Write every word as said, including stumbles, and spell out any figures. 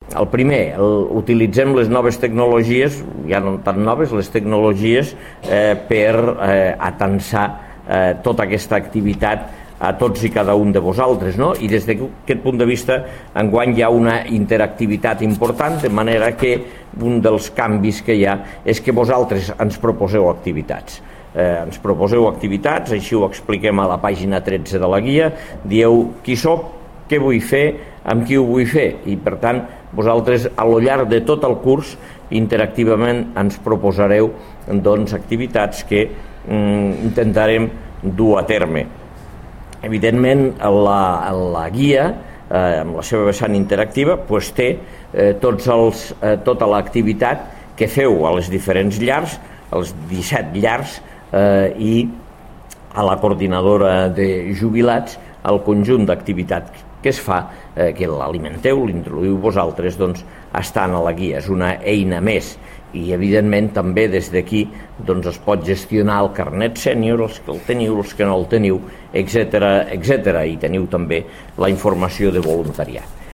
el primer, el, utilitzem les noves tecnologies, ja no tan noves, les tecnologies eh, per eh, atansar eh, tota aquesta activitat a tots i cada un de vosaltres, no? I des d'aquest punt de vista enguany hi ha una interactivitat important, de manera que un dels canvis que hi ha és que vosaltres ens proposeu activitats. Eh, ens proposeu activitats, així ho expliquem a la pàgina tretze de la guia, dieu qui soc, què vull fer, amb qui ho vull fer, i per tant vosaltres a lo llarg de tot el curs interactivament ens proposareu doncs, activitats que mm, intentarem dur a terme. Evidentment la, la guia eh, amb la seva vessant interactiva pues, té eh, tots els, eh, tota l'activitat que feu a les diferents llars, als disset llars eh, i a la coordinadora de jubilats el conjunt d'activitats que es fa, eh, que l'alimenteu, l'introduïu vosaltres, doncs estan a la guia. És una eina més i evidentment també des d'aquí doncs, es pot gestionar el carnet sènior, els que el teniu, els que no el teniu, etcètera, etcètera, i teniu també la informació de voluntariat.